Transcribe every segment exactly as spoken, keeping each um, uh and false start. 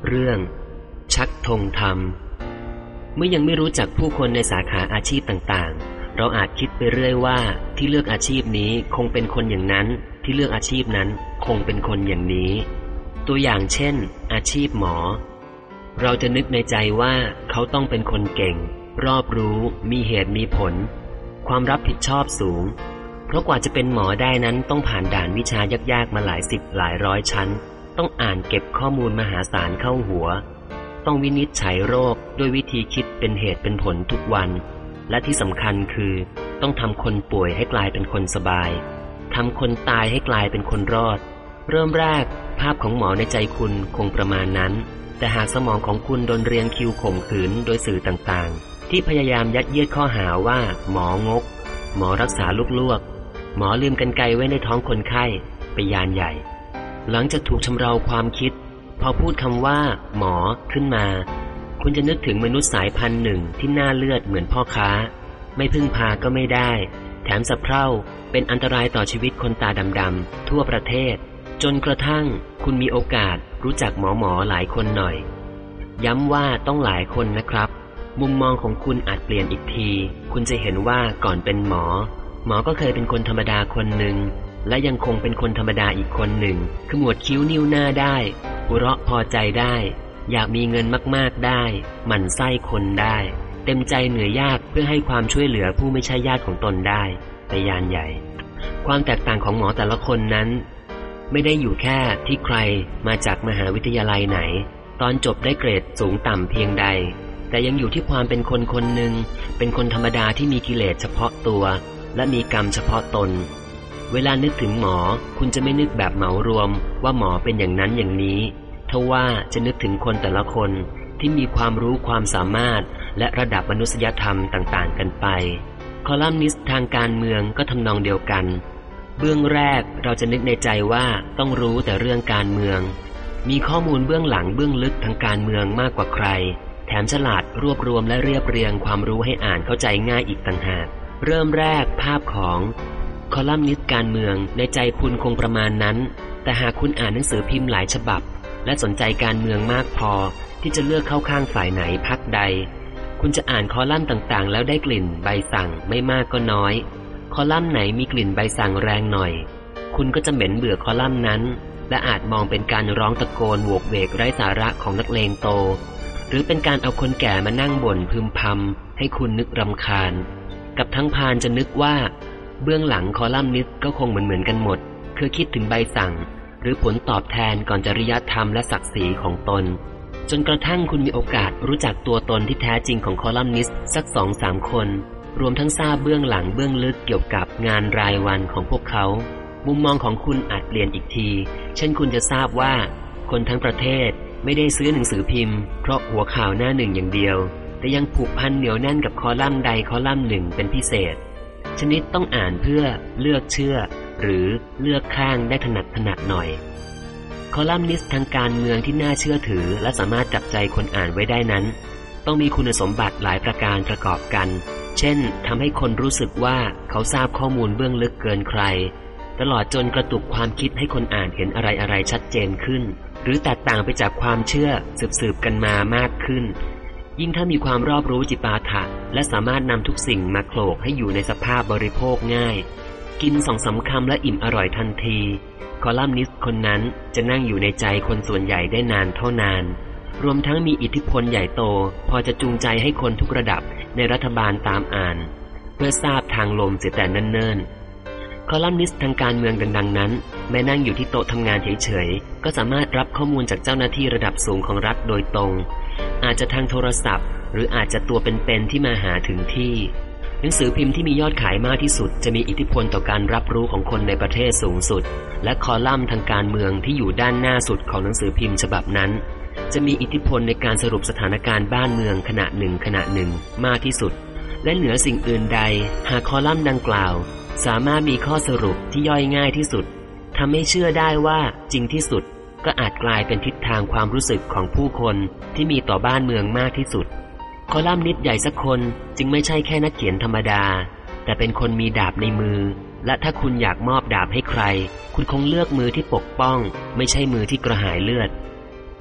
เรื่องชักธงธรรมเมื่อยังไม่รู้จักผู้คนในสาขาอาชีพต่างๆเราอาจคิดไปเรื่อยว่าที่เลือกอาชีพนี้คงเป็นคนอย่างนั้นที่เลือกอาชีพนั้นคงเป็นคนอย่างนี้ตัวอย่างเช่นอาชีพหมอเราจะนึกในใจว่าเขาต้องเป็นคนเก่งรอบรู้มีเหตุมีผลความรับผิดชอบสูงเพราะกว่าจะเป็นหมอได้นั้นต้องผ่านด่านวิชายากๆมาหลายสิบหลายร้อยชั้นต้องอ่านเก็บข้อมูลมหาศาลเข้าหัวต้องวินิจฉัยโรคด้วยวิธีคิดเป็นเหตุเป็นผลทุกวันและที่สำคัญคือต้องทำคนป่วยให้กลายเป็นคนสบายทำคนตายให้กลายเป็นคนรอดเริ่มแรกภาพของหมอในใจคุณคงประมาณนั้นแต่หากสมองของคุณโดนเรียงคิวข่มขืนโดยสื่อต่างๆที่พยายามยัดเยียดข้อหาว่าหมองกหมอรักษาลูกลวกหมอลืมกรรไกรไว้ในท้องคนไข้ไปยานใหญ่หลังจากถูกชำเราความคิดพอพูดคำว่าหมอขึ้นมาคุณจะนึกถึงมนุษย์สายพันธุ์หนึ่งที่หน้าเลือดเหมือนพ่อค้าไม่พึ่งพาก็ไม่ได้แถมสะเพร่าเป็นอันตรายต่อชีวิตคนตาดำๆทั่วประเทศจนกระทั่งคุณมีโอกาสรู้จักหมอหมอหลายคนหน่อยย้ำว่าต้องหลายคนนะครับมุมมองของคุณอาจเปลี่ยนอีกทีคุณจะเห็นว่าก่อนเป็นหมอหมอก็เคยเป็นคนธรรมดาคนหนึ่งและยังคงเป็นคนธรรมดาอีกคนหนึ่งขมวดคิ้วนิ้วหน้าได้หัวเราะพอใจได้อยากมีเงินมากๆได้หมั่นไส้คนได้เต็มใจเหนื่อยยากเพื่อให้ความช่วยเหลือผู้ไม่ใช่ญาติของตนได้ไปยานใหญ่ความแตกต่างของหมอแต่ละคนนั้นไม่ได้อยู่แค่ที่ใครมาจากมหาวิทยาลัยไหนตอนจบได้เกรดสูงต่ำเพียงใดแต่ยังอยู่ที่ความเป็นคนคนหนึ่งเป็นคนธรรมดาที่มีกิเลสเฉพาะตัวและมีกรรมเฉพาะตนเวลานึกถึงหมอคุณจะไม่นึกแบบเหมารวมว่าหมอเป็นอย่างนั้นอย่างนี้ทว่าจะนึกถึงคนแต่ละคนที่มีความรู้ความสามารถและระดับมนุษยธรรมต่างๆกันไปคอลัมนิสต์ทางการเมืองก็ทำนองเดียวกันเบื้องแรกเราจะนึกในใจว่าต้องรู้แต่เรื่องการเมืองมีข้อมูลเบื้องหลังเบื้องลึกทางการเมืองมากกว่าใครแถมฉลาดรวบรวมและเรียบเรียงความรู้ให้อ่านเข้าใจง่ายอีกต่างหากเริ่มแรกภาพของคอลัมนิสต์การเมืองในใจคุณคงประมาณนั้นแต่หากคุณอ่านหนังสือพิมพ์หลายฉบับและสนใจการเมืองมากพอที่จะเลือกเข้าข้างฝ่ายไหนพรรคใดคุณจะอ่านคอลัมน์ต่างๆแล้วได้กลิ่นใบสั่งไม่มากก็น้อยคอลัมน์ไหนมีกลิ่นใบสั่งแรงหน่อยคุณก็จะเหม็นเบื่อคอลัมน์นั้นและอาจมองเป็นการร้องตะโกนโวกเวกไร้สาระของนักเลงโตหรือเป็นการเอาคนแก่มานั่งบ่นพึมพำให้คุณนึกรำคาญกับทั้งพานจะนึกว่าเบื้องหลังคอลัมนิสต์ก็คงเหมือนเหมือนกันหมดคือคิดถึงใบสั่งหรือผลตอบแทนก่อนจริยธรรมและศักดิ์ศรีของตนจนกระทั่งคุณมีโอกาสรู้จักตัวตนที่แท้จริงของคอลัมนิสต์สักสองสามคนรวมทั้งทราบเบื้องหลังเบื้องลึกเกี่ยวกับงานรายวันของพวกเขามุมมองของคุณอาจเปลี่ยนอีกทีเช่นคุณจะทราบว่าคนทั้งประเทศไม่ได้ซื้อหนังสือพิมพ์เพราะหัวข่าวหน้าหนึ่งอย่างเดียวแต่ยังผูกพันเหนียวแน่นกับคอลัมน์ใดคอลัมน์หนึ่งเป็นพิเศษชนิดต้องอ่านเพื่อเลือกเชื่อหรือเลือกข้างได้ถนัดถนัดหน่อยคอลัมนิสต์ทางการเมืองที่น่าเชื่อถือและสามารถจับใจคนอ่านไว้ได้นั้นต้องมีคุณสมบัติหลายประการประกอบกันเช่นทำให้คนรู้สึกว่าเขาทราบข้อมูลเบื้องลึกเกินใครตลอดจนกระตุกความคิดให้คนอ่านเห็นอะไรอะไรชัดเจนขึ้นหรือแตกต่างไปจากความเชื่อสืบๆกันมามากขึ้นยิ่งถ้ามีความรอบรู้จิปาถะและสามารถนำทุกสิ่งมาโขลกให้อยู่ในสภาพบริโภคง่ายกินสองสามคำและอิ่มอร่อยทันทีคอลัมนิสต์คนนั้นจะนั่งอยู่ในใจคนส่วนใหญ่ได้นานเท่านานรวมทั้งมีอิทธิพลใหญ่โตพอจะจูงใจให้คนทุกระดับในรัฐบาลตามอ่านเพื่อทราบทางลมเสียแต่เนิ่นๆคอลัมนิสต์ทางการเมืองดังๆนั้นแม้นั่งอยู่ที่โต๊ะทำงานเฉยๆก็สามารถรับข้อมูลจากเจ้าหน้าที่ระดับสูงของรัฐโดยตรงอาจจะทางโทรศัพท์หรืออาจจะตัวเป็นๆที่มาหาถึงที่หนังสือพิมพ์ที่มียอดขายมากที่สุดจะมีอิทธิพลต่อการรับรู้ของคนในประเทศสูงสุดและคอลัมน์ทางการเมืองที่อยู่ด้านหน้าสุดของหนังสือพิมพ์ฉบับนั้นจะมีอิทธิพลในการสรุปสถานการณ์บ้านเมืองขณะหนึ่งขณะหนึ่งมากที่สุดและเหนือสิ่งอื่นใดหากคอลัมน์ดังกล่าวสามารถมีข้อสรุปที่ย่อยง่ายที่สุดทำให้เชื่อได้ว่าจริงที่สุดก็อาจกลายเป็นทิศทางความรู้สึกของผู้คนที่มีต่อบ้านเมืองมากที่สุดคอลัมนิสต์ใหญ่สักคนจึงไม่ใช่แค่นักเขียนธรรมดาแต่เป็นคนมีดาบในมือและถ้าคุณอยากมอบดาบให้ใครคุณคงเลือกมือที่ปกป้องไม่ใช่มือที่กระหายเลือด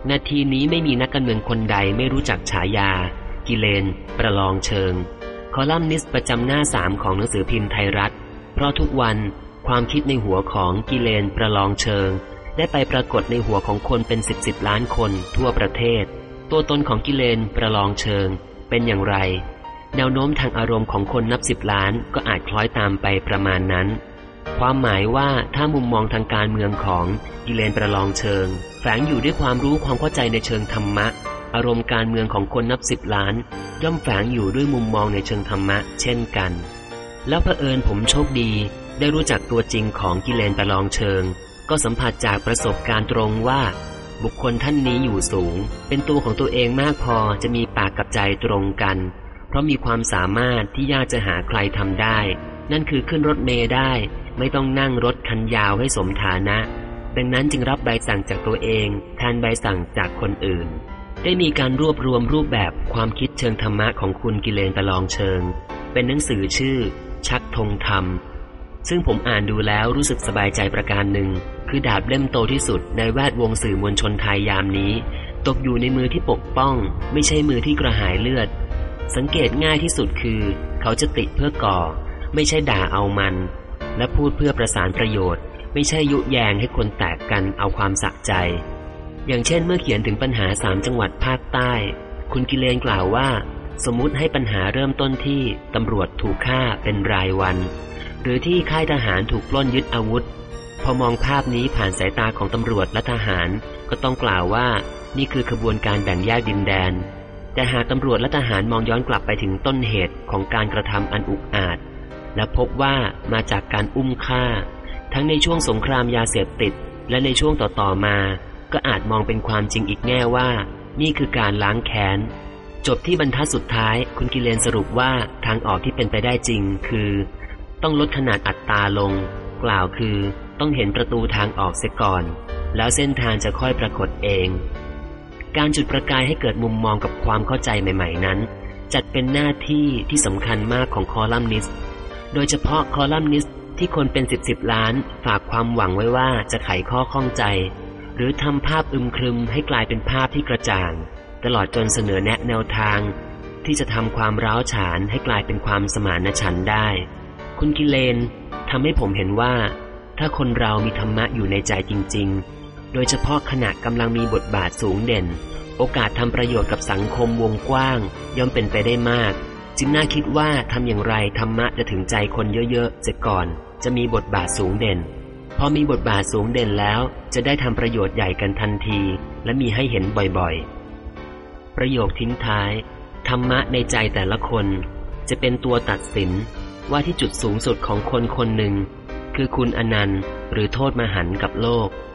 นาทีนี้ไม่มีนักการเมืองคนใดไม่รู้จักฉายากิเลนประลองเชิงคอลัมนิสต์ประจำหน้าสามของหนังสือพิมพ์ไทยรัฐเพราะทุกวันความคิดในหัวของกิเลนประลองเชิงได้ไปปรากฏในหัวของคนเป็นสิบสิบล้านคนทั่วประเทศตัวตนของกิเลนประลองเชิงเป็นอย่างไรแนวโน้มทางอารมณ์ของคนนับสิบล้านก็อาจคล้อยตามไปประมาณนั้นความหมายว่าถ้ามุมมองทางการเมืองของกิเลนประลองเชิงแฝงอยู่ด้วยความรู้ความเข้าใจในเชิงธรรมะอารมณ์การเมืองของคนนับสิบล้านย่อมแฝงอยู่ด้วยมุมมองในเชิงธรรมะเช่นกันแล้วเผอิญผมโชคดีได้รู้จักตัวจริงของกิเลนประลองเชิงก็สัมผัสจากประสบการณ์ตรงว่าบุคคลท่านนี้อยู่สูงเป็นตัวของตัวเองมากพอจะมีปากกับใจตรงกันเพราะมีความสามารถที่ยากจะหาใครทำได้นั่นคือขึ้นรถเมล์ได้ไม่ต้องนั่งรถคันยาวให้สมฐานะดังนั้นจึงรับใบสั่งจากตัวเองแทนใบสั่งจากคนอื่นได้มีการรวบรวมรูปแบบความคิดเชิงธรรมะของคุณกิเลนประลองเชิงเป็นหนังสือชื่อชักธงธรรมซึ่งผมอ่านดูแล้วรู้สึกสบายใจประการหนึ่งคือดาบเล่มโตที่สุดในแวดวงสื่อมวลชนไทยยามนี้ตกอยู่ในมือที่ปกป้องไม่ใช่มือที่กระหายเลือดสังเกตง่ายที่สุดคือเขาจะติเพื่อก่อไม่ใช่ด่าเอามันและพูดเพื่อประสานประโยชน์ไม่ใช่ยุแยงให้คนแตกกันเอาความสะใจอย่างเช่นเมื่อเขียนถึงปัญหาสามจังหวัดภาคใต้คุณกิเลนกล่าวว่าสมมุติให้ปัญหาเริ่มต้นที่ตำรวจถูกฆ่าเป็นรายวันหรือที่ค่ายทหารถูกปล้นยึดอาวุธพอมองภาพนี้ผ่านสายตาของตำรวจและทหารก็ต้องกล่าวว่านี่คือขบวนการแบ่งแยกดินแดนแต่หากตำรวจและทหารมองย้อนกลับไปถึงต้นเหตุของการกระทำอันอุกอาจและพบว่ามาจากการอุ้มฆ่าทั้งในช่วงสงครามยาเสพติดและในช่วงต่อๆมาก็อาจมองเป็นความจริงอีกแง่ว่านี่คือการล้างแค้นจบที่บรรทัดสุดท้ายคุณกิเลนสรุปว่าทางออกที่เป็นไปได้จริงคือต้องลดขนาดอัตราลงกล่าวคือต้องเห็นประตูทางออกเสียก่อนแล้วเส้นทางจะค่อยปรากฏเองการจุดประกายให้เกิดมุมมองกับความเข้าใจใหม่ๆนั้นจัดเป็นหน้าที่ที่สำคัญมากของคอลัมนิสต์โดยเฉพาะคอลัมนิสต์ที่คนเป็นสิบสิบล้านฝากความหวังไว้ว่าจะไขข้อข้องใจหรือทำภาพอึมครึมให้กลายเป็นภาพที่กระจ่างตลอดจนเสนอแนะแนวทางที่จะทำความร้าวฉานให้กลายเป็นความสมานฉันท์ได้คุณกิเลนทำให้ผมเห็นว่าถ้าคนเรามีธรรมะอยู่ในใจจริงๆโดยเฉพาะขณะกำลังมีบทบาทสูงเด่นโอกาสทำประโยชน์กับสังคมวงกว้างย่อมเป็นไปได้มากจึงน่าคิดว่าทำอย่างไรธรรมะจะถึงใจคนเยอะๆเสียก่อนจะมีบทบาทสูงเด่นพอมีบทบาทสูงเด่นแล้วจะได้ทำประโยชน์ใหญ่กันทันทีและมีให้เห็นบ่อยๆประโยคทิ้งท้ายธรรมะในใจแต่ละคนจะเป็นตัวตัดสินว่าที่จุดสูงสุดของคนคนหนึ่งคือคุณอนันต์หรือโทษมหันต์กับโลก